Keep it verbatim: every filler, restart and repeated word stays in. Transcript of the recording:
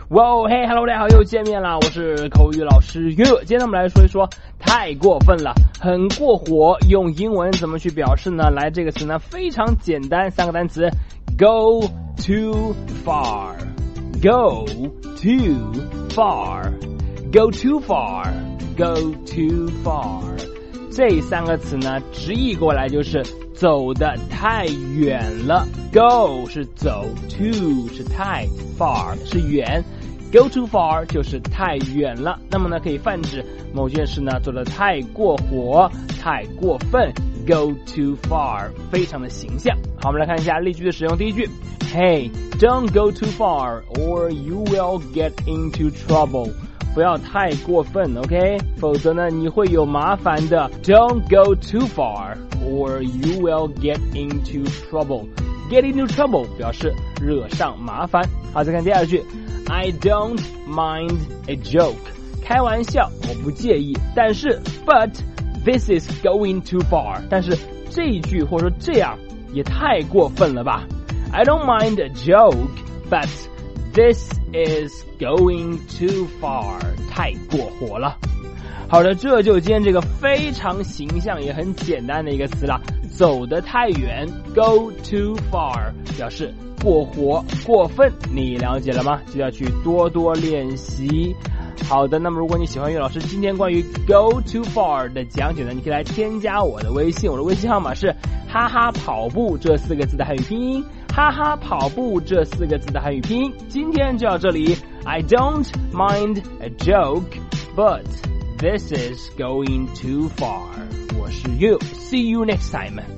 哇嘿 ，Hello， 大家好，又见面啦！我是口语老师 You。今天我们来说一说太过分了，很过火，用英文怎么去表示呢？来，这个词呢非常简单，三个单词 ：go too far，go too far，go too far，go too far。这三个词呢，直译过来就是走得太远了。Go 是走 ，too 是太 ，far 是远。Go too far 就是太远了。那么呢，可以泛指某件事呢做得太过火、太过分。Go too far 非常的形象。好，我们来看一下例句的使用。第一句 ，Hey, don't go too far, or you will get into trouble。不要太过分 ，OK？ 否则呢，你会有麻烦的。Don't go too far, or you will get into trouble. Get into trouble 表示惹上麻烦。好，再看第二句 ，I don't mind a joke. 开玩笑，我不介意。但是 ，but this is going too far. 但是这一句或者说这样也太过分了吧 ？I don't mind a joke, but this is going too far， 太过火了。好的，这就今天这个非常形象也很简单的一个词了，走得太远 ，go too far 表示过火、过分，你了解了吗？就要去多多练习。好的，那么如果你喜欢岳老师今天关于 go too far 的讲解呢，你可以来添加我的微信，我的微信号码是哈哈跑步这四个字的汉语拼音。哈哈跑步这四个字的汉语拼音，今天就到这里。I don't mind a joke, but this is going too far. 我是 You. See you next time.